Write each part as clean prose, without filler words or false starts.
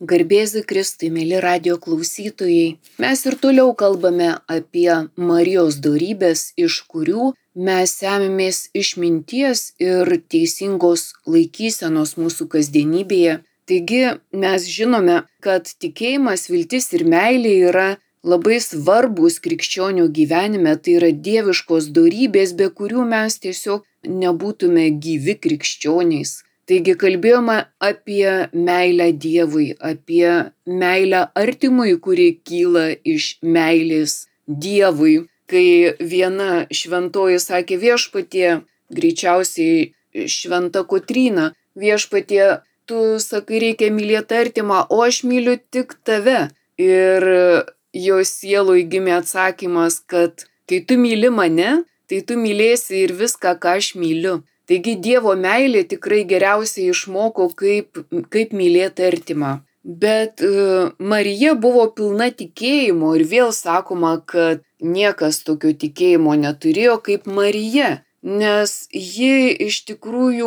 Garbėzui Kristui, mėly radijo klausytojai, mes ir toliau kalbame apie Marijos dorybes, iš kurių mes semimės išminties ir teisingos laikysenos mūsų kasdienybėje. Taigi mes žinome, kad tikėjimas, viltis ir meilė yra labai svarbus krikščionių gyvenime, tai yra dieviškos dorybės, be kurių mes tiesiog nebūtume gyvi krikščioniais. Taigi kalbėjome apie meilę Dievui, apie meilę artimui, kuri kyla iš meilės Dievui. Kai viena šventoji sakė Viešpatie, greičiausiai šventa Kotryna, Viešpatie, tu sakai reikia mylėti artimą, o aš myliu tik tave. Ir jos sieloj gimė atsakymas, kad kai tu myli mane, tai tu mylėsi ir viską, ką aš myliu. Taigi Dievo meilė tikrai geriausiai išmoko, kaip mylėti artimą. Bet Marija buvo pilna tikėjimo ir vėl sakoma, kad niekas tokio tikėjimo neturėjo kaip Marija, nes ji iš tikrųjų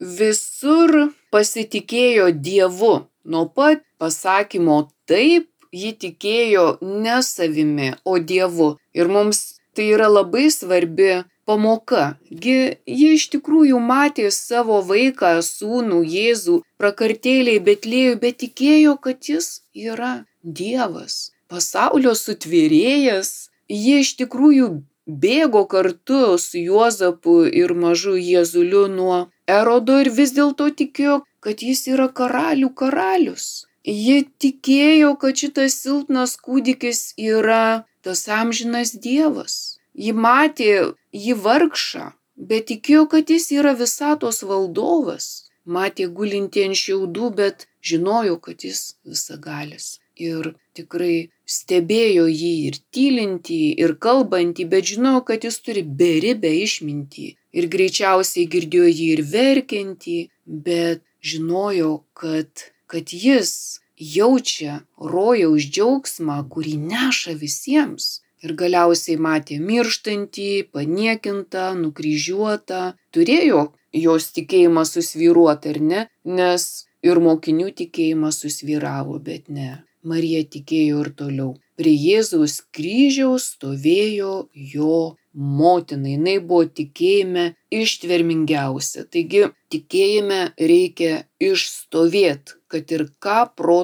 visur pasitikėjo Dievu. Nuo pat pasakymo taip, ji tikėjo ne savimi, o Dievu. Ir mums tai yra labai svarbi pamoka. Ji iš tikrųjų matė savo vaiką, sūnų Jėzų, prakartėlėj Betlėjui, bet tikėjo, kad jis yra Dievas, pasaulio sutvėrėjas. Ji iš tikrųjų bėgo kartu su Juozapu ir mažu Jėzuliu nuo Erodo ir vis dėlto tikėjo, kad jis yra karalių karalius. Ji tikėjo, kad šitas silpnas kūdikis yra tas amžinas Dievas. Ji matė jį vargšą, bet tikėjo, kad jis yra visatos valdovas. Matė gulintį ant šiaudų, bet žinojo, kad jis visagalis. Ir tikrai stebėjo jį ir tylintį, ir kalbantį, bet žinojo, kad jis turi beribę išmintį. Ir greičiausiai girdėjo jį ir verkiantį, bet žinojo, kad jis jaučia rojaus džiaugsmą, kurį neša visiems. Ir galiausiai matė mirštantį, paniekintą, nukryžiuotą. Turėjo jos tikėjimas susvyruoti, ar ne? Nes ir mokinių tikėjimas susvyravo, bet ne. Marija tikėjo ir toliau. Prie Jėzaus kryžiaus stovėjo jo motina. Jinai buvo tikėjime ištvermingiausia. Taigi tikėjime reikia išstovėti, kad ir ką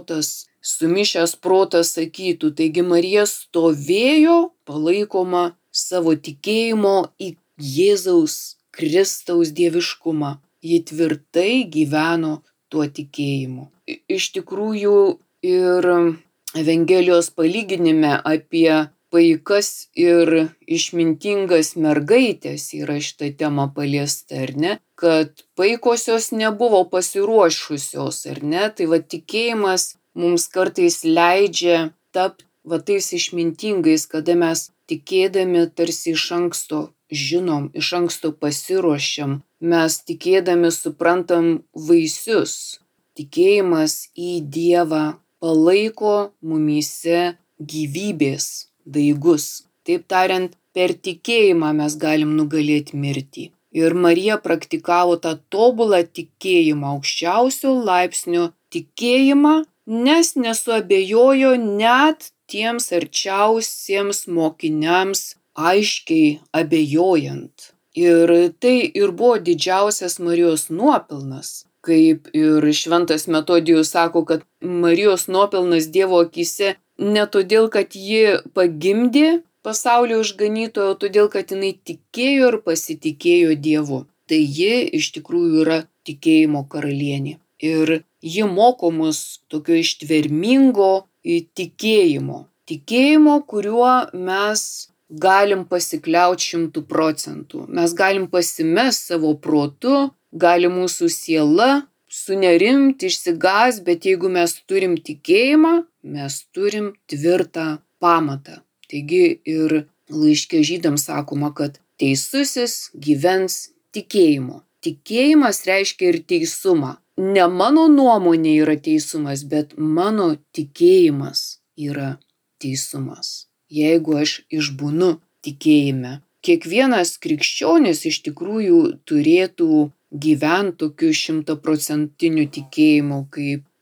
sumišęs protas sakytų. Taigi Marija stovėjo palaikoma savo tikėjimo į Jėzaus Kristaus dieviškumą. Ji tvirtai gyveno tuo tikėjimu. Iš tikrųjų ir Evangelijos palyginime apie paikas ir išmintingas mergaitės yra šita tema paliesta, ar ne? Kad paikosios nebuvo pasiruošusios, ar ne? Tai tikėjimas mums kartais leidžia tapti tais išmintingais, kada mes tikėdami tarsi iš anksto žinom, iš anksto pasiruošiam, mes tikėdami suprantam vaisius. Tikėjimas į Dievą palaiko mumyse gyvybės daigus. Taip tariant, per tikėjimą mes galim nugalėti mirtį. Ir Marija praktikavo tą tobulą tikėjimą, aukščiausio laipsnio tikėjimą, nes nesuabejojo net tiems arčiausiems mokiniams aiškiai abejojant. Ir tai ir buvo didžiausias Marijos nuopelnas. Kaip ir šventas Metodijus sako, kad Marijos nuopelnas Dievo akyse ne todėl, kad ji pagimdė pasaulio išganytojo, o todėl, kad jinai tikėjo ir pasitikėjo Dievu. Tai ji iš tikrųjų yra tikėjimo karalienė. Ir ji moko mus tokio ištvermingo tikėjimo. Tikėjimo, kuriuo mes galim pasikliauti 100%. Mes galim pasimest savo protu, gali mūsų siela sunerimti, išsigąs, bet jeigu mes turim tikėjimą, mes turim tvirtą pamatą. Taigi ir laiške Žydams sakoma, kad teisusis gyvens tikėjimu. Tikėjimas reiškia ir teisumą. Ne mano nuomonė yra teisumas, bet mano tikėjimas yra teisumas. Jeigu aš išbūnu tikėjime. Kiekvienas krikščionis iš tikrųjų turėtų gyventi tokiu 100% tikėjimu, kaip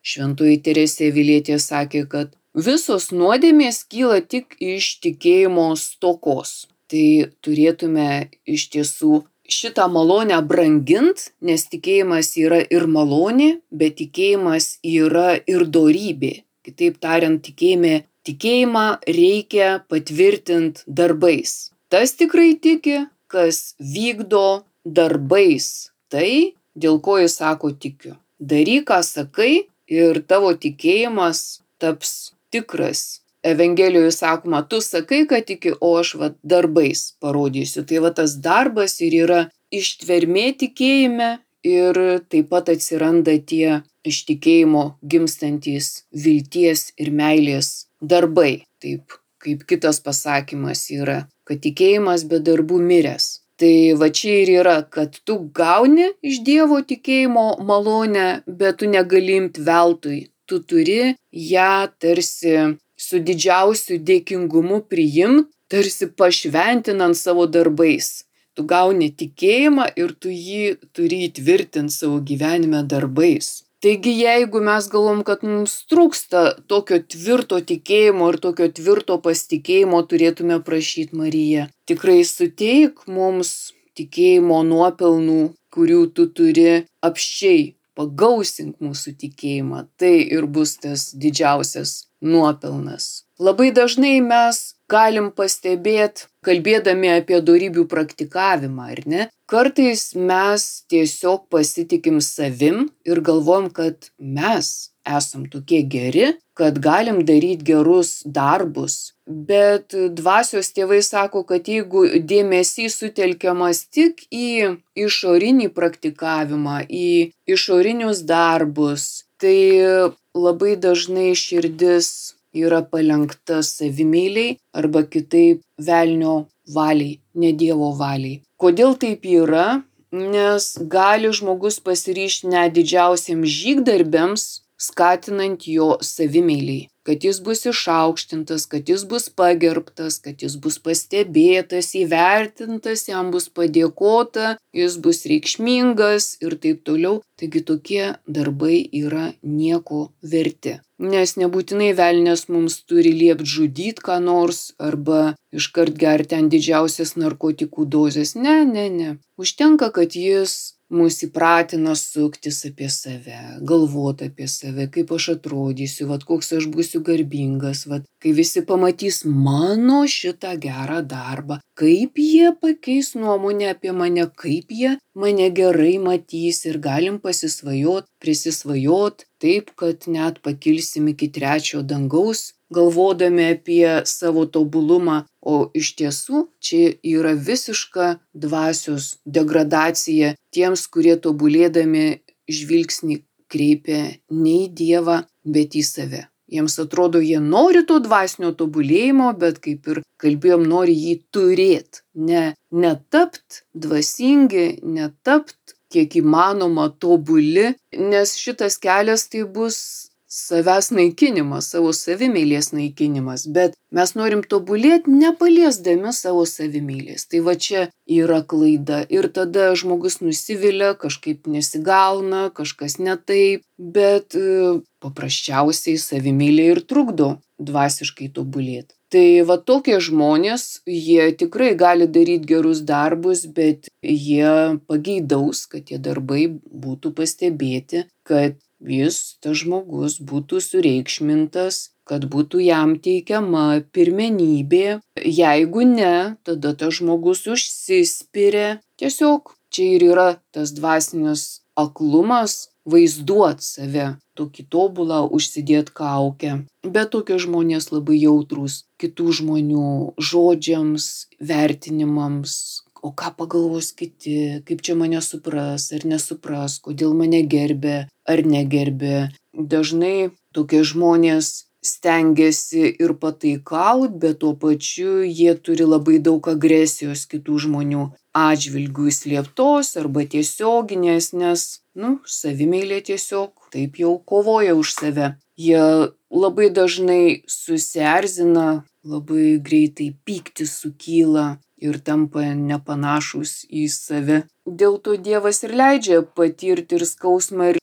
Šventoji Teresė Avilietė sakė, kad visos nuodėmės kyla tik iš tikėjimo stokos. Tai turėtume iš tiesų šitą malonę brangint, nes tikėjimas yra ir malonė, bet tikėjimas yra ir dorybė. Kitaip tariant, tikėjimą reikia patvirtinti darbais. Tas tikrai tiki, kas vykdo darbais tai, dėl ko jis sako tikiu. Daryk, ką sakai, ir tavo tikėjimas taps tikras. Evangelijoje sakoma, tu sakai, kad tiki, o aš darbais parodysiu. Tai tas darbas ir yra ištvermė tikėjime ir taip pat atsiranda tie iš tikėjimo gimstantys vilties ir meilės darbai. Taip kaip kitas pasakymas yra, kad tikėjimas be darbų miręs. Tai čia ir yra, kad tu gauni iš Dievo tikėjimo malonę, bet tu negali imti veltui. Tu turi ją tarsi su didžiausiu dėkingumu priimti, tarsi pašventinant savo darbais. Tu gauni tikėjimą ir tu jį turi įtvirtinti savo gyvenime darbais. Taigi jeigu mes galvom, kad mums trūksta tokio tvirto tikėjimo ir tokio tvirto pasitikėjimo, turėtume prašyti Mariją. Tikrai suteik mums tikėjimo nuopelnų, kurių tu turi apsčiai. Pagausink mūsų tikėjimą. Tai ir bus tas didžiausias nuopelnas. Labai dažnai mes galim pastebėti, kalbėdami apie dorybių praktikavimą, ar ne? Kartais mes tiesiog pasitikim savim ir galvojam, kad mes esam tokie geri, kad galim daryti gerus darbus. Bet dvasios tėvai sako, kad jeigu dėmesys sutelkiamas tik į išorinį praktikavimą, į išorinius darbus, tai labai dažnai širdis yra palenkta savimeiliai arba kitaip velnio valiai, ne Dievo valiai. Kodėl taip yra? Nes gali žmogus pasiryžti net didžiausiams žygdarbiams, skatinant jo savimeiliai. Kad jis bus išaukštintas, kad jis bus pagerbtas, kad jis bus pastebėtas, įvertintas, jam bus padėkota, jis bus reikšmingas ir taip toliau. Taigi tokie darbai yra nieko verti. Nes nebūtinai velnias mums turi liept žudyti ką nors arba iškart gerti ten didžiausias narkotikų dozes. Ne. Užtenka, kad jis mus įpratina suktis apie save, galvoti apie save, kaip aš atrodysiu, koks aš būsiu garbingas, kai visi pamatys mano šitą gerą darbą, kaip jie pakeis nuomonę apie mane, kaip jie mane gerai matys ir galim prisisvajot taip, kad net pakilsim iki 3 dangaus, galvodami apie savo tobulumą, o iš tiesų čia yra visiška dvasios degradacija tiems, kurie tobulėdami žvilgsnį kreipia ne į Dievą, bet į save. Jiems atrodo, jie nori to dvasinio tobulėjimo, bet kaip ir kalbėjom, nori jį turėti. Netapt dvasingi, netapt kiek įmanoma tobuli, nes šitas kelias tai bus savęs naikinimas, savo savimeilės naikinimas, bet mes norim tobulėti nepaliesdami savo savimeilės. Tai čia yra klaida ir tada žmogus nusivilia, kažkaip nesigauna, kažkas ne taip, bet paprasčiausiai savimeilė ir trukdo dvasiškai tobulėti. Tai tokie žmonės, jie tikrai gali daryti gerus darbus, bet jie pageidaus, kad tie darbai būtų pastebėti, kad tas žmogus būtų sureikšmintas, kad būtų jam teikiama pirmenybė. Jeigu ne, tada tas žmogus užsispiria. Tiesiog čia ir yra tas dvasinis aklumas, vaizduot save tokį tobulą, užsidėt kaukę. Bet tokie žmonės labai jautrūs kitų žmonių žodžiams, vertinimams. O ką pagalvos kiti, kaip čia mane supras ar nesupras, kodėl mane gerbė ar negerbė. Dažnai tokie žmonės stengiasi ir pataikaut, bet tuo pačiu jie turi labai daug agresijos kitų žmonių atžvilgių, slėptos arba tiesioginės, nes, savimeilė tiesiog taip jau kovoja už save. Jie labai dažnai susierzina, labai greitai pyktis sukyla ir tampa nepanašus į save. Dėl to Dievas ir leidžia patirti ir skausmą, ir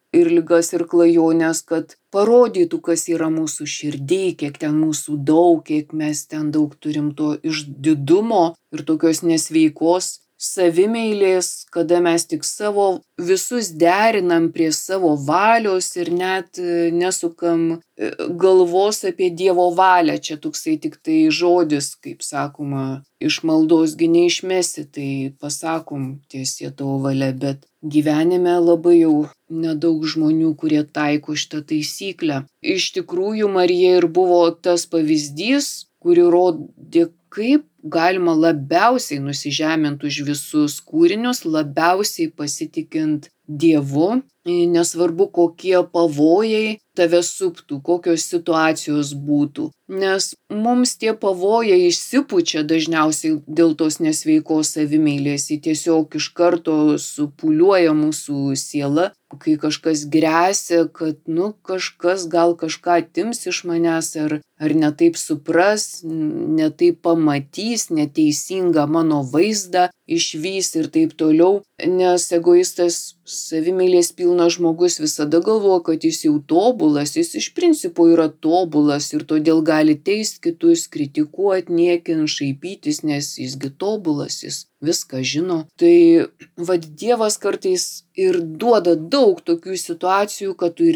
ir ligas, ir klajones, kad parodytų, kas yra mūsų širdį, kiek ten mūsų daug, kiek mes ten daug turim to išdidumo ir tokios nesveikos savimeilės, kada mes tik savo visus derinam prie savo valios ir net nesukam galvos apie Dievo valią. Čia toksai tik tai žodis, kaip sakoma, iš maldos gi neišmesi, tai pasakom tiesie tavo valia, bet gyvenime labai jau nedaug žmonių, kurie taiko šitą taisyklę. Iš tikrųjų, Marija ir buvo tas pavyzdys, kuri rodė, kaip galima labiausiai nusižemint už visus kūrinius, labiausiai pasitikint Dievu, nesvarbu kokie pavojai tave suptų, kokios situacijos būtų. Nes mums tie pavojai išsipučia dažniausiai dėl tos nesveikos savimeilės, jį tiesiog iš karto supūliuoja mūsų siela, kai kažkas gresia, kad kažkas gal kažką atims iš manęs, ar netaip supras, netaip pamatys, neteisingą mano vaizdą išvys ir taip toliau. Nes egoistas, savimeilės pilnas žmogus visada galvoja, kad jis jau tobulas, jis iš principo yra tobulas ir todėl gali teist kitus, kritikuoti, niekint, šaipytis, nes jisgi tobulas, jis viską žino. Tai Dievas kartais ir duoda daug tokių situacijų, kad tu ir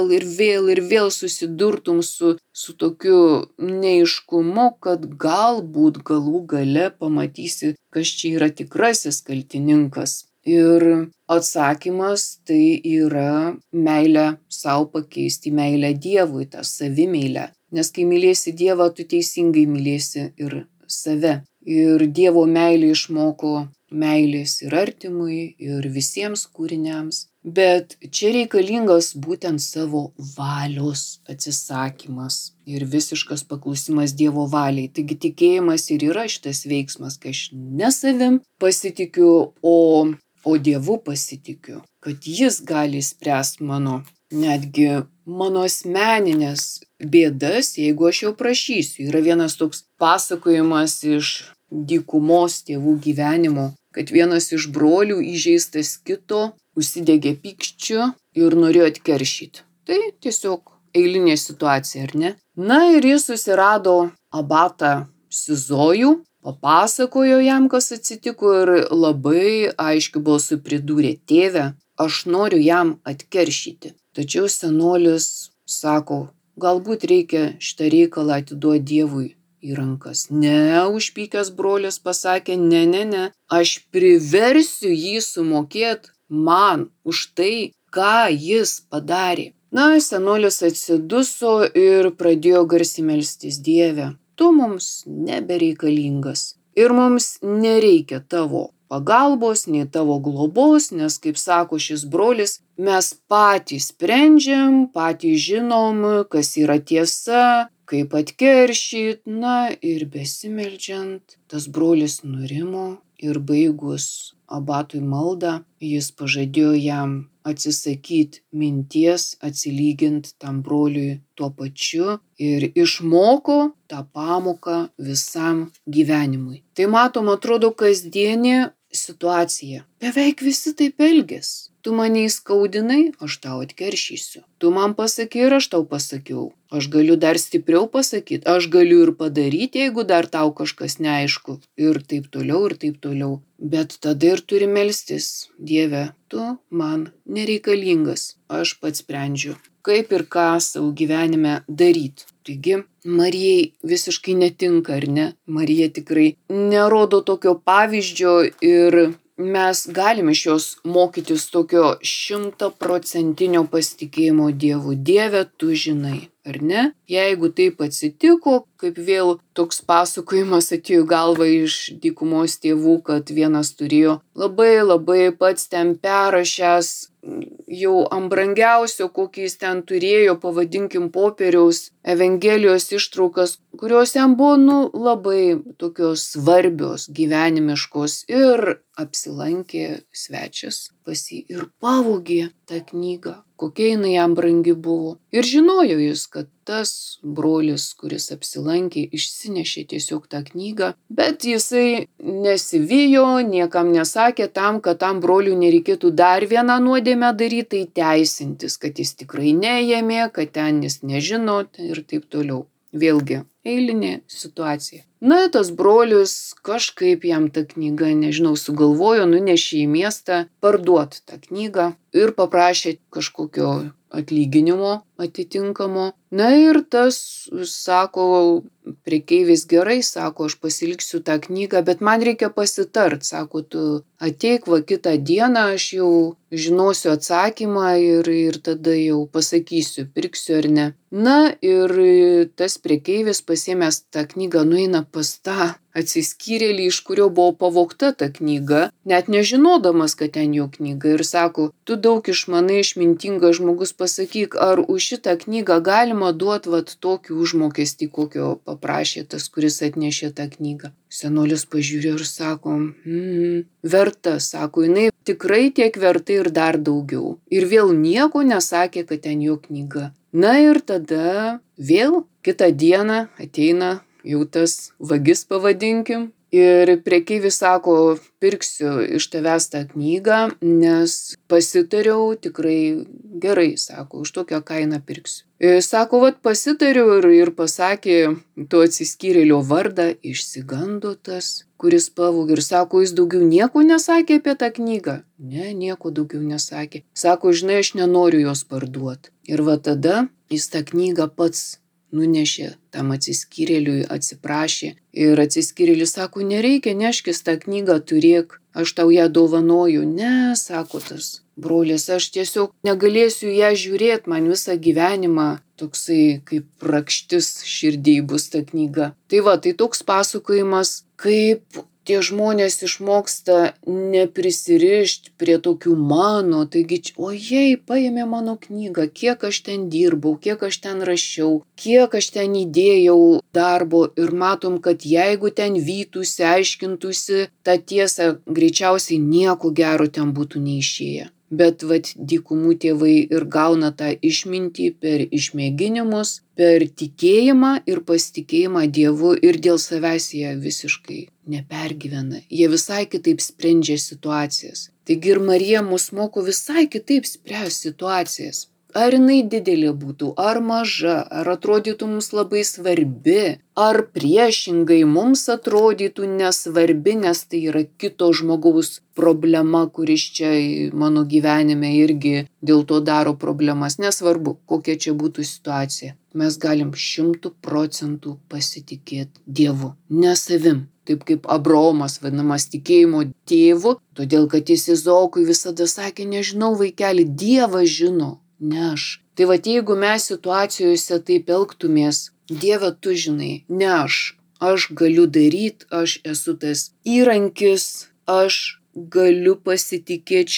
vėl susidurtum su tokiu neaiškumu, kad galbūt galų gale pamatysi, kas čia yra tikrasis kaltininkas. Ir atsakymas tai yra meilę sau pakeisti meilę Dievui, tą savimeilę. Nes kai mylėsi Dievą, tu teisingai mylėsi ir save. Ir Dievo meilė išmoko meilės ir artimui, ir visiems kūriniams. Bet čia reikalingas būtent savo valios atsisakymas ir visiškas paklusimas Dievo valiai. Taigi tikėjimas ir yra šitas veiksmas, kai aš ne savim pasitikiu, o Dievu pasitikiu, kad Jis gali spręsti netgi mano asmeninės bėdas, jeigu aš jau prašysiu. Yra vienas toks pasakojimas iš dykumos tėvų gyvenimo, kad vienas iš brolių įžeistas kito užsidegė pykščiu ir norėjo atkeršyti. Tai tiesiog eilinė situacija, ar ne? Na ir jis susirado abatą Sizojų, papasakojo jam, kas atsitiko ir labai aiškiu balsu pridūrė: tėve, aš noriu jam atkeršyti. Tačiau senolis sako, galbūt reikia šitą reikalą atiduoti Dievui į rankas. Ne, užpykęs brolis pasakė, ne, aš priversiu jį sumokėti man už tai, ką jis padarė. Na, senolis atsiduso ir pradėjo garsiai melstis: Dieve, tu mums nebereikalingas ir mums nereikia tavo pagalbos, nei tavo globos, nes, kaip sako šis brolis, mes patys sprendžiam, patys žinom, kas yra tiesa, kaip atkeršyt. Na ir besimeldžiant, tas brolis nurimo ir baigus abatui maldą, jis pažadėjo jam atsisakyti minties, atsilygint tam broliui tuo pačiu ir išmoko tą pamoką visam gyvenimui. Tai matom, atrodo kasdienė situacija. Beveik visi taip elgiasi. Tu mane įskaudinai, aš tau atkeršysiu. Tu man pasakei ir aš tau pasakiau. Aš galiu dar stipriau pasakyti, aš galiu ir padaryti, jeigu dar tau kažkas neaišku. Ir taip toliau, ir taip toliau. Bet tada ir turi melstis: Dieve, tu man nereikalingas, aš pats sprendžiu, kaip ir ką savo gyvenime daryti. Taigi, Marijai visiškai netinka, ar ne? Marija tikrai nerodo tokio pavyzdžio ir mes galime iš jos mokytis tokio 100% pasitikėjimo Dievu. Dieve, tu žinai, ar ne? Jeigu taip atsitiko, kaip vėl toks pasakojimas atėjo galva iš dykumos tėvų, kad vienas turėjo labai pats ten perrašęs jau ant brangiausio, kokį jis ten turėjo, pavadinkim popieriaus, Evangelijos ištraukas, kurios jam buvo labai tokios svarbios, gyvenimiškos, ir apsilankė svečias pas jį ir pavogė tą knygą, kokia jinai jam brangi buvo. Ir žinojo jis, kad tas brolis, kuris apsilankė, išsinešė tiesiog tą knygą, bet jisai nesivijo, niekam nesakė tam, kad tam broliui nereikėtų dar vieną nuodėmę daryti, tai teisintis, kad jis tikrai neėmė, kad ten jis nežino ir taip toliau. Vėlgi, eilinė situacija. Na, tas brolis kažkaip jam tą knygą, nežinau, sugalvojo, nunešė į miestą parduoti tą knygą ir paprašė kažkokio atlyginimo atitinkamo. Na ir tas, sako, prekeivis gerai, sako, aš pasiliksiu tą knygą, bet man reikia pasitart, sako, tu ateik va kitą dieną, aš jau žinosiu atsakymą ir tada jau pasakysiu, pirksiu ar ne. Na ir tas prekeivis pasiėmęs tą knygą nueina pas tą atsiskyrėlį, iš kurio buvo pavogta ta knyga, net nežinodamas, kad ten jo knyga, ir sako, tu daug išmanai, išmintingas žmogus, pasakyk, ar už šitą knygą galima duoti vat tokį užmokestį, kokio paprašė tas, kuris atnešė tą knygą. Senolis pažiūrėjo ir sako, verta, sako, jinai tikrai tiek verta ir dar daugiau. Ir vėl nieko nesakė, kad ten jo knyga. Na ir tada vėl kitą dieną ateina jau tas vagis, pavadinkim, ir prekeivis sako, pirksiu iš tavęs tą knygą, nes pasitariau tikrai gerai, sako, už tokią kainą pirksiu. Sako, vat pasitariau ir pasakė to atsiskyrėlio vardą, išsigando tas, kuris pavogė, ir sako, jis daugiau nieko nesakė apie tą knygą. Ne, nieko daugiau nesakė. Sako, žinai, aš nenoriu jos parduoti. Ir va tada jis tą knygą pats nunešė tam atsiskyrėliui, atsiprašė. Ir atsiskyrėlis sako, nereikia, neškis tą knygą, turėk, aš tau ją dovanoju. Ne, sako tas brolis, aš tiesiog negalėsiu ją žiūrėti, man visą gyvenimą toksai kaip rakštis širdiai bus ta knyga. Tai va, tai toks pasakojimas, kaip tie žmonės išmoksta neprisirišti prie tokių mano, taigi, ojei, paėmė mano knygą, kiek aš ten dirbau, kiek aš ten rašiau, kiek aš ten įdėjau darbo, ir matom, kad jeigu ten vytųsi, aiškintųsi tą tiesą, greičiausiai nieko gero ten būtų neišėję. Bet vat dykumų tėvai ir gauna tą išmintį per išmėginimus, per tikėjimą ir pasitikėjimą Dievu, ir dėl savęs jie visiškai nepergyvena. Jie visai kitaip sprendžia situacijas. Taigi ir Marija mus moko visai kitaip spręsti situacijas. Ar jinai didelė būtų, ar maža, ar atrodytų mums labai svarbi, ar priešingai mums atrodytų nesvarbi, nes tai yra kito žmogaus problema, kuris čia mano gyvenime irgi dėl to daro problemas. Nesvarbu, kokia čia būtų situacija. Mes galim 100% pasitikėti Dievu, ne savim. Taip kaip Abraomas vadinamas tikėjimo tėvu, todėl kad jis Izaokui visada sakė, nežinau vaikeli, Dievas žino. Ne aš. Tai va, jeigu mes situacijose taip elgtumės, Dieve, tu žinai, ne aš. Aš galiu daryti, aš esu tas įrankis, aš galiu pasitikėti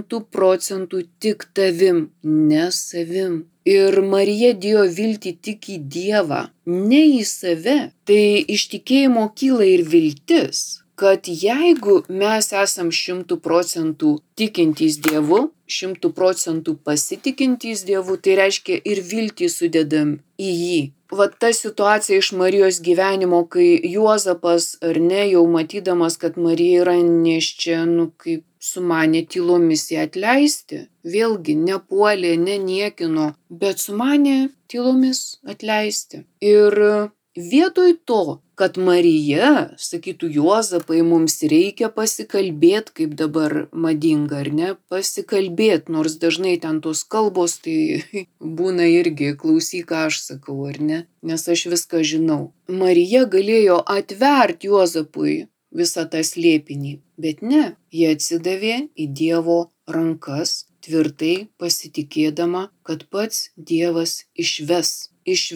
100% tik tavim, ne savim. Ir Marija dėjo viltį tik į Dievą, ne į save. Tai iš tikėjimo kyla ir viltis, kad jeigu mes esam 100% tikintys Dievu, 100% pasitikintys Dievu, tai reiškia ir viltį sudedam į jį. Va ta situacija iš Marijos gyvenimo, kai Juozapas ar ne, jau matydamas, kad Marija yra nėščia, kaip sumanė tylomis ją atleisti. Vėlgi nepuolė, neniekino, bet sumanė tylomis atleisti. Ir vietoj to, kad Marija sakytų, Juozapai, mums reikia pasikalbėti, kaip dabar madinga, ar ne, pasikalbėti, nors dažnai ten tos kalbos, tai būna irgi, klausyk, ką aš sakau, ar ne, nes aš viską žinau. Marija galėjo atverti Juozapui visą tą slėpinį, bet ne, jie atsidavė į Dievo rankas, tvirtai pasitikėdama, kad pats Dievas išves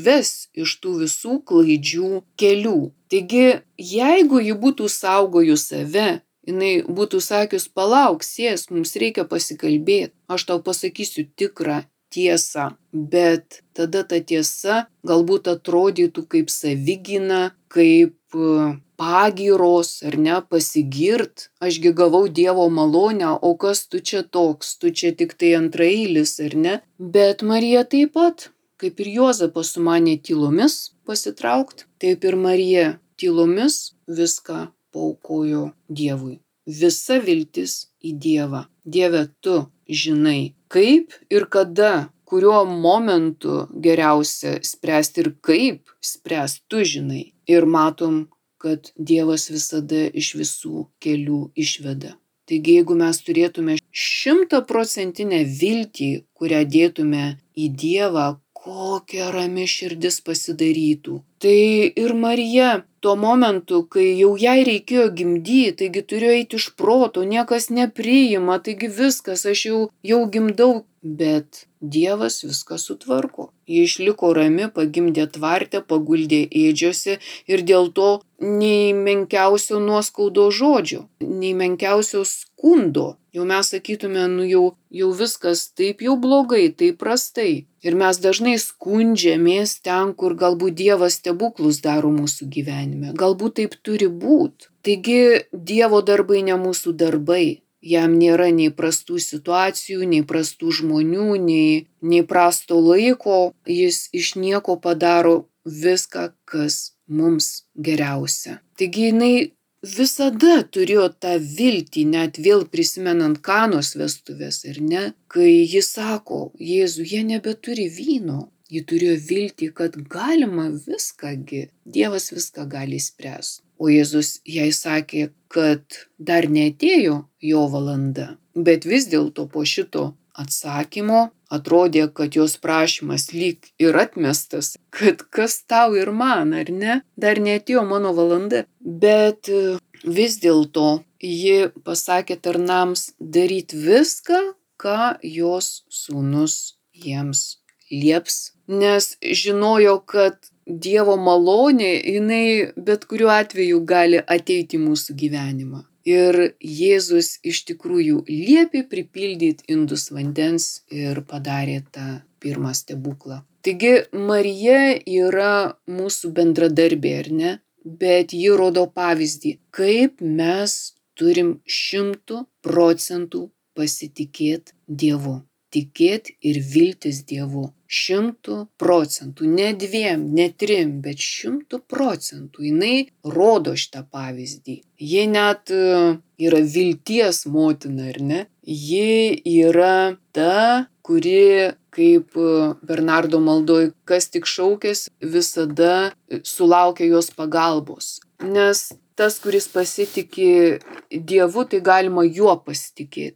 iš tų visų klaidžių kelių. Taigi, jeigu ji būtų saugojus save, jinai būtų sakius, palauk, sėsk, mums reikia pasikalbėti, aš tau pasakysiu tikrą tiesą, bet tada ta tiesa galbūt atrodytų kaip savigyna, kaip pagyros, ar ne, pasigirt, ašgi gavau Dievo malonę, o kas tu čia toks, tu čia tik tai antraeilis, ar ne? Bet Marija taip pat, kaip ir Juozapas sumanė tylomis pasitraukt, taip ir Marija tylomis viską paaukojo Dievui. Visa viltis į Dievą. Dieve, tu žinai, kaip ir kada, kuriuo momentu geriausia spręsti ir kaip spręsti, tu žinai. Ir matom, kad Dievas visada iš visų kelių išveda. Taigi, jeigu mes turėtume 100% viltį, kurią dėtume į Dievą, kokia rami širdis pasidarytų. Tai ir Marija tuo momentu, kai jau jai reikėjo gimdyti, taigi turėjo eiti iš proto, niekas nepriima, taigi viskas, aš jau gimdau, bet Dievas viską sutvarko. Ji išliko rami, pagimdė tvarte, paguldė ėdžiose ir dėl to nei menkiausio nuoskaudo žodžio, nei menkiausio skundo. Jau mes sakytume, jau viskas taip jau blogai, taip prastai. Ir mes dažnai skundžiamės ten, kur galbūt Dievas stebuklus daro mūsų gyvenime. Galbūt taip turi būti. Taigi Dievo darbai ne mūsų darbai. Jam nėra nei prastų situacijų, nei prastų žmonių, nei prasto laiko. Jis iš nieko padaro viską, kas mums geriausia. Taigi jinai visada turėjo tą viltį, net vėl prisimenant Kanos vestuvės, ar ne? Kai jis sako, Jėzų, jie nebeturi vyno. Ji turėjo viltį, kad galima viskągi, Dievas viską gali spręsti. O Jėzus jai sakė, kad dar neatėjo jo valanda. Bet vis dėlto po šito atsakymo atrodė, kad jos prašymas lyg ir atmestas, kad kas tau ir man, ar ne? Dar neatėjo mano valanda. Bet vis dėlto ji pasakė tarnams daryti viską, ką jos sūnus jiems lieps, nes žinojo, kad Dievo malonė, jinai bet kuriuo atveju gali ateiti į mūsų gyvenimą. Ir Jėzus iš tikrųjų liepė pripildyti indus vandens ir padarė tą pirmą stebuklą. Taigi Marija yra mūsų bendradarbė, ar ne? Bet ji rodo pavyzdį, kaip mes turim 100% pasitikėti Dievu. Tikėti ir viltis Dievu. 100%. Ne 2, ne 3, bet 100%. Jinai rodo šitą pavyzdį. Ji net yra vilties motina, ar ne? Ji yra ta, kuri, kaip Bernardo maldoj, kas tik šaukės, visada sulaukia jos pagalbos. Nes tas, kuris pasitikė Dievu, tai galima juo pasitikėti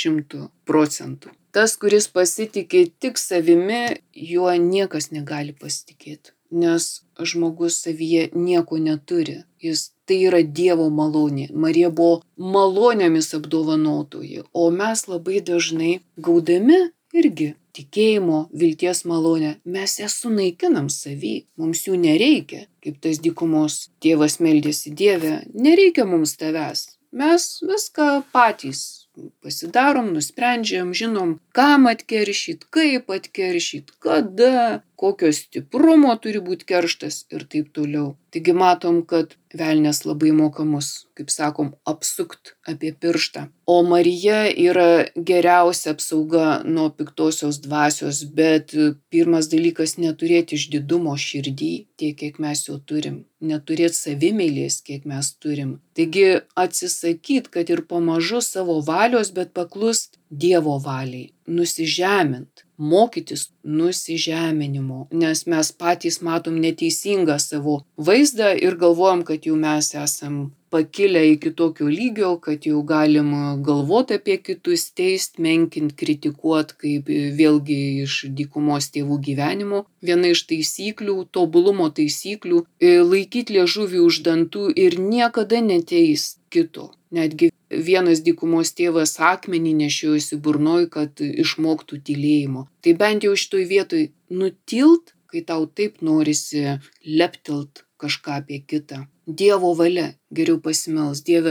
100%. Tas, kuris pasitikė tik savimi, juo niekas negali pasitikėti, nes žmogus savyje nieko neturi. Tai yra Dievo malonė. Marija buvo malonėmis apdovanotoji, o mes labai dažnai gaudami irgi tikėjimo, vilties malonę, mes jas sunaikinam savy, mums jų nereikia. Kaip tas dykumos tėvas meldėsi, Dieve, nereikia mums tavęs, mes viską patys pasidarom, nusprendžiam, žinom, kam atkeršyt, kaip atkeršyt, kada, kokio stiprumo turi būti kerštas ir taip toliau. Taigi matom, kad velnias labai moka mus, kaip sakom, apsukt apie pirštą. O Marija yra geriausia apsauga nuo piktosios dvasios, bet pirmas dalykas neturėti išdidumo širdį, tiek kiek mes jo turim. Neturėti savimeilės, kiek mes turim. Taigi atsisakyt, kad ir pamažu savo valios, bet paklust Dievo valiai. Nusižemint, mokytis nusižeminimo, nes mes patys matom neteisingą savo vaizdą ir galvojam, kad jau mes esam pakilę iki tokio lygio, kad jau galim galvoti apie kitus, teist, menkint, kritikuot, kaip vėlgi iš dykumos tėvų gyvenimo. Viena iš taisyklių, tobulumo taisyklių, laikyti liežuvį už dantų ir niekada neteist kito. Netgi vienas dykumos tėvas akmenį nešiojosi burnoj, kad išmoktų tylėjimo. Tai bent jau šitoj vietoj nutilt, kai tau taip norisi leptelt kažką apie kitą. Dievo valia, geriau pasimels, Dieve,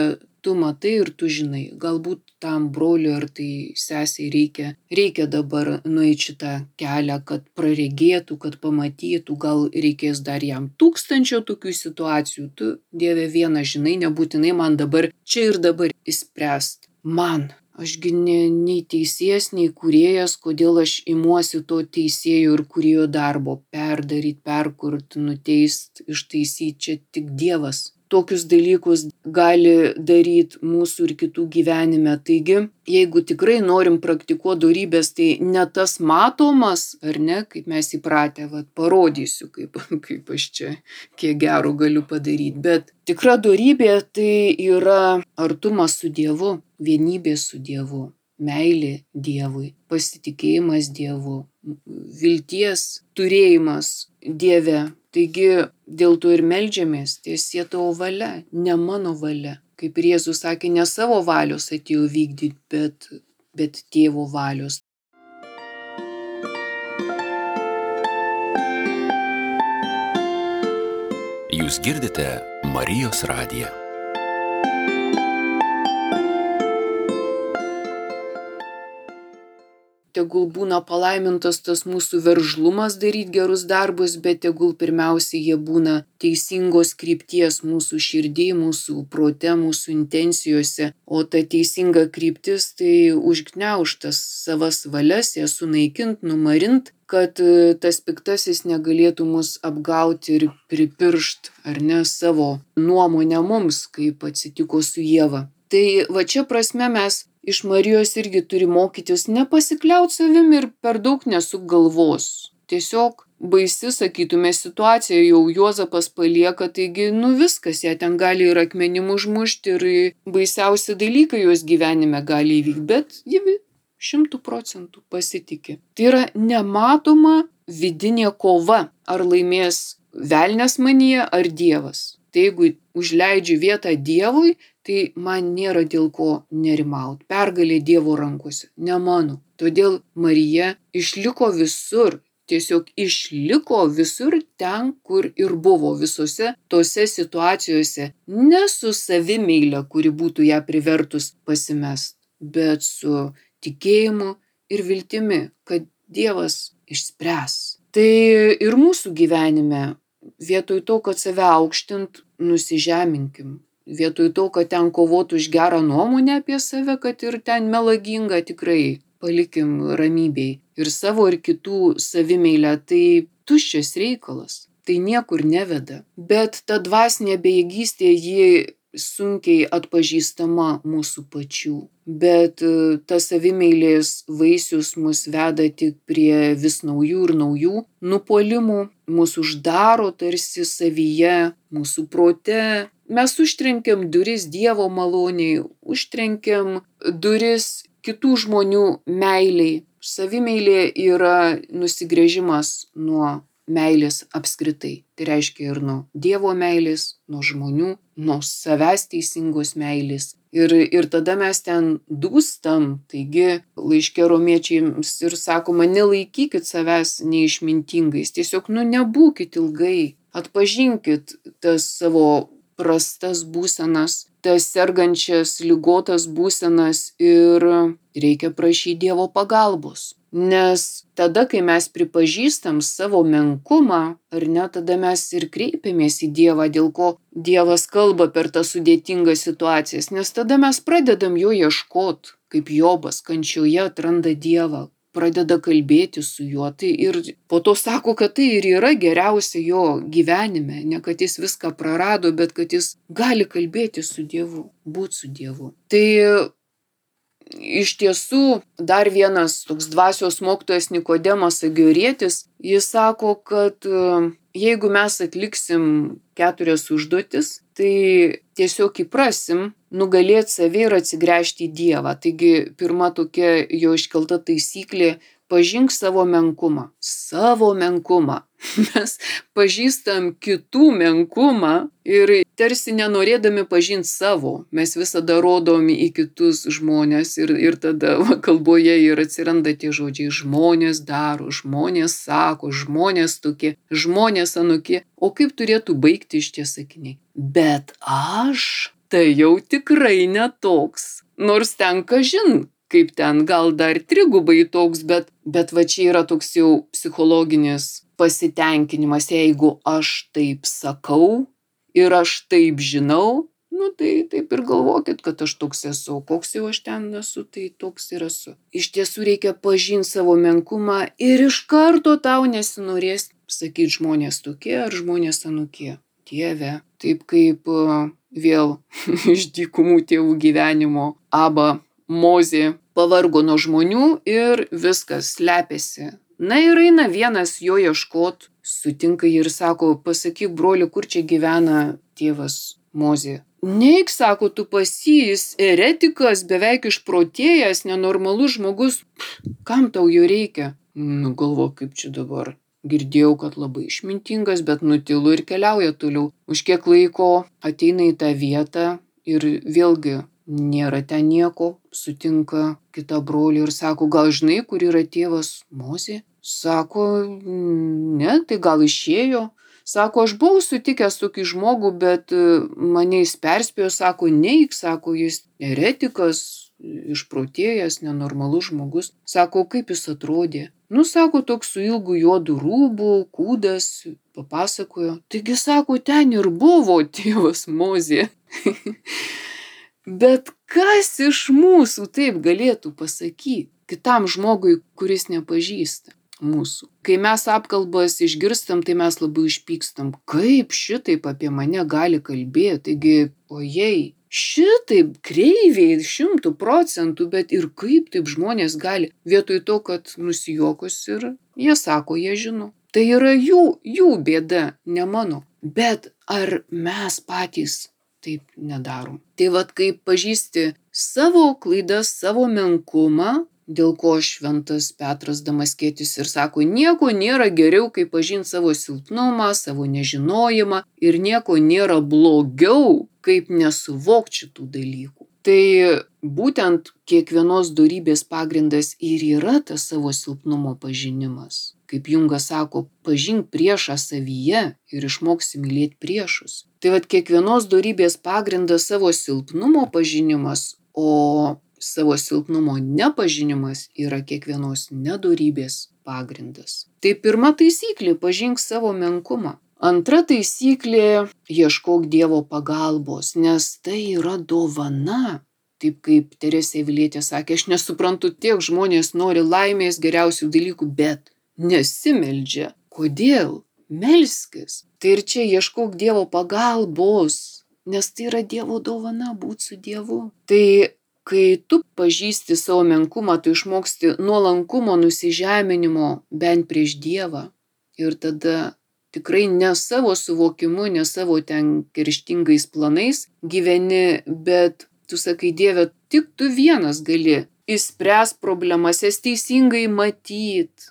tu matai ir tu žinai, galbūt tam broliui ar tai sesiai reikia dabar nueiti šitą kelią, kad praregėtų, kad pamatytų, gal reikės dar jam 1000 tokių situacijų. Tu, Dieve, vieną žinai, nebūtinai man dabar čia ir dabar išspręst. Ašgi nei teisėjas, nei kūrėjas, kodėl aš imuosi to teisėjo ir kūrėjo darbo, perdaryt, perkurt, nuteist, ištaisyt, čia tik Dievas. Tokius dalykus gali daryti mūsų ir kitų gyvenime. Taigi, jeigu tikrai norim praktikuoti dorybės, tai ne tas matomas, ar ne, kaip mes įpratę, parodysiu, kaip aš čia kiek gero galiu padaryti. Bet tikra dorybė tai yra artumas su Dievu, vienybė su Dievu, meilė Dievui, pasitikėjimas Dievu, vilties turėjimas Dieve. Taigi dėl to ir meldžiamės, tiesie tavo valia, ne mano valia. Kaip ir Jėzus sakė, ne savo valios atėjo vykdyti, bet Tėvo valios. Jūs girdite Marijos radiją. Tegul būna palaimintas tas mūsų veržlumas daryti gerus darbus, bet tegul pirmiausiai jie būna teisingos krypties mūsų širdį, mūsų prote, mūsų intencijose. O ta teisinga kryptis tai užgniaužtas savas valias, jas sunaikint, numarint, kad tas piktasis negalėtų mus apgauti ir pripiršt, ar ne, savo nuomonę mums, kaip atsitiko su Ieva. Tai va čia prasme mes iš Marijos irgi turi mokytis nepasikliaut savim ir per daug nesuk galvos. Tiesiog baisi, sakytume, situacija, jau Juozapas palieka, taigi viskas, jie ten gali ir akmenim užmušti, ir baisiausi dalykai jos gyvenime gali įvykti, bet ji 100% pasitiki. Tai yra nematoma vidinė kova, ar laimės velnias manyje ar Dievas. Tai jeigu užleidžiu vietą Dievui, tai man nėra dėl ko nerimaut. Pergalė Dievo rankose, ne mano. Todėl Marija išliko visur, tiesiog išliko visur ten, kur ir buvo, visose tose situacijose. Ne su savimeile, kuri būtų ją privertus pasimest, bet su tikėjimu ir viltimi, kad Dievas išspręs. Tai ir mūsų gyvenime, vietoj to, kad save aukštint, nusižeminkim. Vietoj to, kad ten kovotų už gerą nuomonę apie save, kad ir ten melaginga, tikrai palikim ramybėj. Ir savo ir kitų savimeilę, tai tuščias reikalas, tai niekur neveda. Bet ta dvasinė bejėgystė, ji sunkiai atpažįstama mūsų pačių. Bet ta savimeilės vaisius mus veda tik prie vis naujų ir naujų nupuolimų, mus uždaro tarsi savyje, mūsų prote. Mes užtrenkiam duris Dievo maloniai, užtrenkiam duris kitų žmonių meiliai. Savimeilė yra nusigręžimas nuo meilės apskritai. Tai reiškia ir nuo Dievo meilės, nuo žmonių, nuo savęs teisingos meilės. Ir tada mes ten dūstam. Taigi laiške romiečiams ir sakoma, nelaikykit savęs neišmintingais. Tiesiog nebūkit ilgai. Atpažinkit tas savo prastas būsenas, tas sergančias, ligotas būsenas ir reikia prašyti Dievo pagalbos. Nes tada, kai mes pripažįstam savo menkumą, ar ne, tada mes ir kreipiamės į Dievą, dėl ko Dievas kalba per tas sudėtingas situacijas, nes tada mes pradedam jo ieškot, kaip Jobas kančioje atranda Dievą, pradeda kalbėti su juo, tai ir po to sako, kad tai ir yra geriausia jo gyvenime, ne kad jis viską prarado, bet kad jis gali kalbėti su Dievu, būti su Dievu. Tai iš tiesų, dar vienas toks dvasios mokytojas Nikodemas Agiorietis, jis sako, kad jeigu mes atliksim 4 užduotis, tai tiesiog įprasim nugalėti save ir atsigręžti į Dievą. Taigi pirma tokia jo iškelta taisyklė – pažink savo menkumą. Savo menkumą. Mes pažįstam kitų menkumą ir tarsi nenorėdami pažinti savo. Mes visada rodom į kitus žmonės ir tada kalboje ir atsiranda tie žodžiai žmonės daro, žmonės sako, žmonės tokie, žmonės anokie. O kaip turėtų baigti šitie sakiniai? Bet aš tai jau tikrai netoks. Nors ten kažin, kaip ten, gal dar trigubai toks, bet va čia yra toks jau psichologinis pasitenkinimas, jeigu aš taip sakau ir aš taip žinau, nu tai taip ir galvokit, kad aš toks esu, koks jau aš ten esu, tai toks ir esu. Iš tiesų reikia pažinti savo menkumą ir iš karto tau nesinorės sakyti žmonės tokie ar žmonės anokie. Dieve, taip kaip vėl iš dykumų tėvų gyvenimo Aba Mozė pavargo nuo žmonių ir viskas slepiasi. Na ir eina vienas jo ieškot, sutinka jį ir sako, pasakyk broli, kur čia gyvena tėvas Mozė. Neik, sako, tu pas jį, jis eretikas, beveik išprotėjęs, nenormalus žmogus, kam tau jo reikia? Nu galvo, kaip čia dabar. Girdėjau, kad labai išmintingas, bet nutilo ir keliauja toliau. Už kiek laiko ateina į tą vietą ir vėlgi nėra ten nieko, sutinka kitą brolį ir sako, gal žinai, kur yra tėvas Mozė? Sako, ne, tai gal išėjo. Sako, aš buvau sutikęs tokį žmogų, bet mane jis perspėjo, sako, neik, sako, jis eretikas, išprotėjęs, nenormalus žmogus. Sako, kaip jis atrodė? Nu, sako, toks su ilgu juodu rūbu, kūdas, papasakojo. Taigi, sako, ten ir buvo tėvas Mozė. Bet kas iš mūsų taip galėtų pasakyti kitam žmogui, kuris nepažįsta mūsų? Kai mes apkalbas išgirstam, tai mes labai išpykstam. Kaip šitaip apie mane gali kalbėti? Taigi, ojei, šitaip kreiviai 100%, bet ir kaip taip žmonės gali, vietoj to, kad nusijuokus ir jie sako, jie žino. Tai yra jų bėda, ne mano. Bet ar mes patys taip nedarom? Tai vat kaip pažįsti savo klaidas, savo menkumą, dėl ko šventas Petras Damaskietis ir sako, nieko nėra geriau, kaip pažinti savo silpnumą, savo nežinojimą ir nieko nėra blogiau, kaip nesuvokti šitų dalykų. Tai būtent kiekvienos dorybės pagrindas ir yra tas savo silpnumo pažinimas. Kaip Jungas sako, pažink priešą savyje ir išmoksi mylėti priešus. Tai vat kiekvienos dorybės pagrindas savo silpnumo pažinimas, o savo silpnumo nepažinimas yra kiekvienos nedorybės pagrindas. Tai pirma taisyklė, pažink savo menkumą. Antra taisyklė, ieškok Dievo pagalbos, nes tai yra dovana. Taip kaip Teresė Avilietė sakė, aš nesuprantu, tiek žmonės nori laimės, geriausių dalykų, bet nesimeldžia. Kodėl? Melskis. Tai ir čia ieškok Dievo pagalbos, nes tai yra Dievo dovana būti su Dievu. Tai kai tu pažįsti savo menkumą, tu išmoksti nuolankumo, nusižeminimo bent prieš Dievą. Ir tada tikrai ne savo suvokimu, ne savo ten kerštingais planais gyveni, bet tu sakai, Dieve, tik tu vienas gali išspręs problemas, jas teisingai matyt,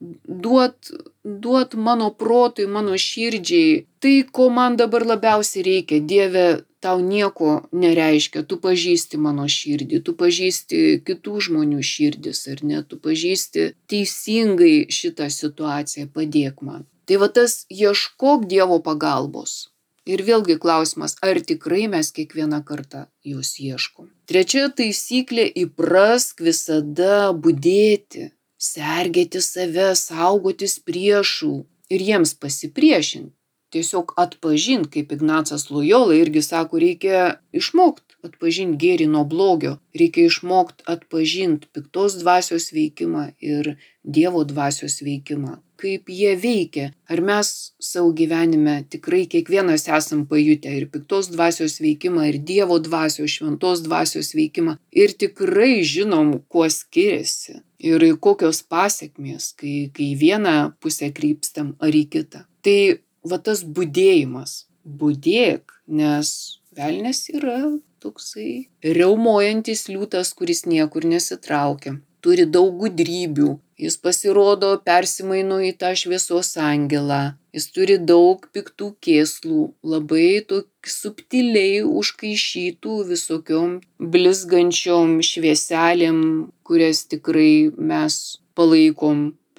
duot mano protui, mano širdžiai. Tai, ko man dabar labiausiai reikia, Dieve, tau nieko nereiškia, tu pažįsti mano širdį, tu pažįsti kitų žmonių širdis, ar ne, tu pažįsti teisingai šitą situaciją, padėk man. Tai va tas ieškok Dievo pagalbos. Ir vėlgi klausimas, ar tikrai mes kiekvieną kartą jos ieškom. Trečia taisyklė, įprask visada budėti, sergėti save, saugotis priešų ir jiems pasipriešinti. Tiesiog atpažint, kaip Ignacas Lojola irgi sako, reikia išmokti atpažinti gėrį nuo blogio, reikia išmokti atpažinti piktos dvasios veikimą ir Dievo dvasios veikimą. Kaip jie veikia, ar mes savo gyvenime tikrai kiekvienas esam pajutę ir piktos dvasios veikimą, ir Dievo dvasios, šventos dvasios veikimą, ir tikrai žinom, kuo skiriasi ir kokios pasekmės, kai į vieną pusę krypstam ar į kitą. Tai va tas budėjimas, budėk, nes velnias yra toksai riaumojantis liūtas, kuris niekur nesitraukia. Turi daug gudrybių, jis pasirodo persimaino į tą šviesos angelą, jis turi daug piktų kėslų, labai subtiliai užkaišytų visokiom blizgančiom švieselėm, kurias tikrai mes palaikom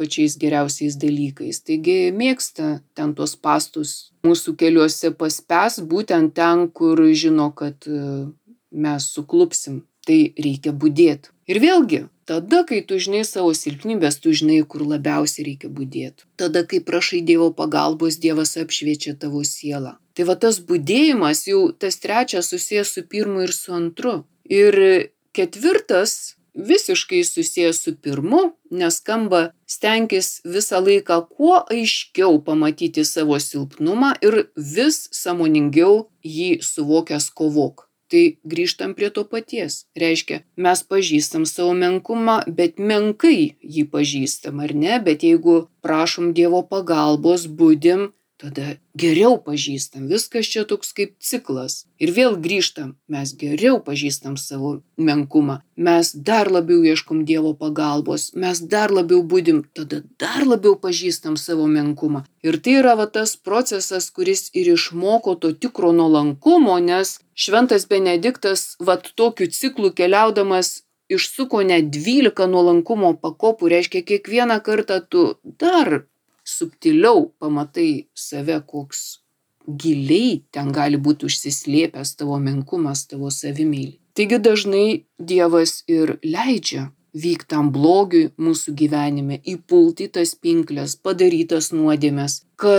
pačiais geriausiais dalykais. Taigi mėgsta ten tuos spąstus mūsų keliuose paspęs, būtent ten, kur žino, kad mes suklupsim. Tai reikia budėti. Ir vėlgi, tada, kai tu žinai savo silpnybės, tu žinai, kur labiausiai reikia budėti. Tada, kai prašai Dievo pagalbos, Dievas apšviečia tavo sielą. Tai va tas budėjimas, jau tas trečias susijęs su pirmu ir su antru. Ir ketvirtas visiškai susijęs su pirmu, nes skamba stenkis visą laiką kuo aiškiau pamatyti savo silpnumą ir vis sąmoningiau jį suvokęs kovok. Tai grįžtam prie to paties. Reiškia, mes pažįstam savo menkumą, bet menkai jį pažįstam, ar ne? Bet jeigu prašom Dievo pagalbos, budim, tada geriau pažįstam. Viskas čia toks kaip ciklas. Ir vėl grįžtam. Mes geriau pažįstam savo menkumą. Mes dar labiau ieškom Dievo pagalbos. Mes dar labiau budim. Tada dar labiau pažįstam savo menkumą. Ir tai yra va tas procesas, kuris ir išmoko to tikro nuolankumo, nes Šventas Benediktas va tokiu ciklu keliaudamas išsuko net 12 nuolankumo pakopų. Reiškia, kiekvieną kartą tu dar subtiliau pamatai save, koks giliai ten gali būti užsislėpęs tavo menkumas, tavo savimeilė. Taigi dažnai Dievas ir leidžia vyktam blogiui mūsų gyvenime, įpulti tas pinklės, padarytas nuodėmes,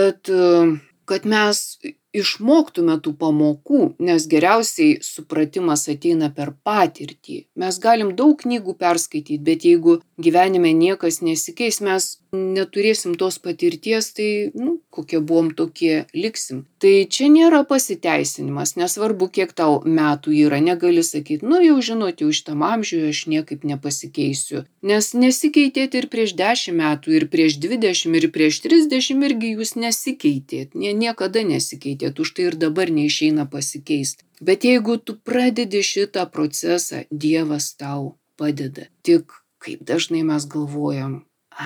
kad mes išmoktume tų pamokų, nes geriausiai supratimas ateina per patirtį. Mes galim daug knygų perskaityti, bet jeigu gyvenime niekas nesikeis, mes neturėsim tos patirties, tai, kokie buvom, tokie liksim. Tai čia nėra pasiteisinimas, nesvarbu, kiek tau metų yra, negali sakyti, jau žinot, jau šitam amžiuje aš niekaip nepasikeisiu. Nes nesikeitėt ir prieš 10 metų, ir prieš 20, ir prieš 30, irgi jūs nesikeitėt, niekada nesikeitėt. Už tai ir dabar neišeina pasikeisti. Bet jeigu tu pradedi šitą procesą, Dievas tau padeda. Tik kaip dažnai mes galvojam,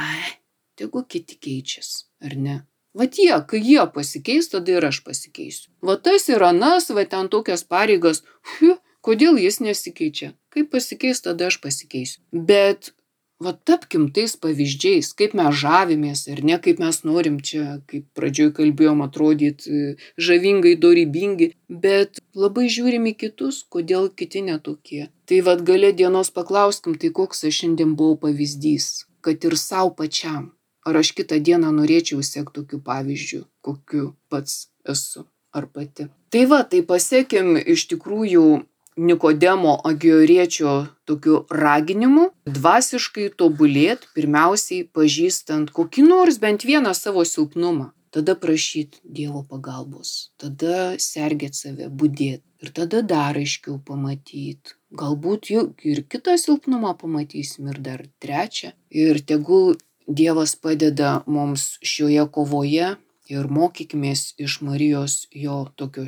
tegu kiti keičias, ar ne? Kai jie pasikeis, tada ir aš pasikeisiu. Tas ir anas, ten tokias pareigas, kodėl jis nesikeičia? Kaip pasikeis, tada aš pasikeisiu. Bet tapkim tais pavyzdžiais, kaip mes žavimės ir ne kaip mes norim čia, kaip pradžioj kalbėjom, atrodyti žavingai, dorybingi, bet labai žiūrim į kitus, kodėl kiti netokie. Tai gale dienos paklauskim, tai koks aš šiandien buvau pavyzdys, kad ir savo pačiam. Ar aš kitą dieną norėčiau sekti tokiu pavyzdžiu, kokiu pats esu ar pati. Tai pasiekim iš tikrųjų Nikodemo Agioriečio tokiu raginimu dvasiškai tobulėt, pirmiausiai pažįstant kokį nors bent vieną savo silpnumą. Tada prašyt Dievo pagalbos, tada sergėt save, budėt ir tada dar aiškiau pamatyt. Galbūt ir kitą silpnumą pamatysim ir dar trečią. Ir tegul Dievas padeda mums šioje kovoje. Ir mokykimės iš Marijos jo tokio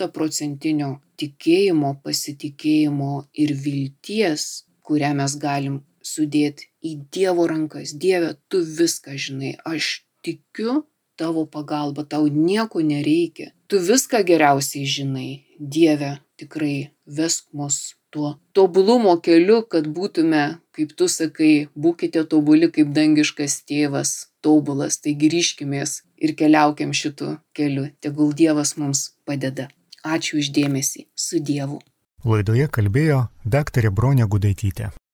100% tikėjimo, pasitikėjimo ir vilties, kurią mes galim sudėti į Dievo rankas. Dieve, tu viską žinai, aš tikiu tavo pagalba, tau nieko nereikia. Tu viską geriausiai žinai. Dieve, tikrai vesk mus tuo tobulumo keliu, kad būtume, kaip tu sakai, būkite tobuli kaip dangiškas tėvas, tobulas. Tai grįžkimės ir keliaukim šitu keliu. Tegul Dievas mums padeda. Ačiū už dėmesį. Su Dievu. Laidoje kalbėjo daktarė Bronė Gudaitytė.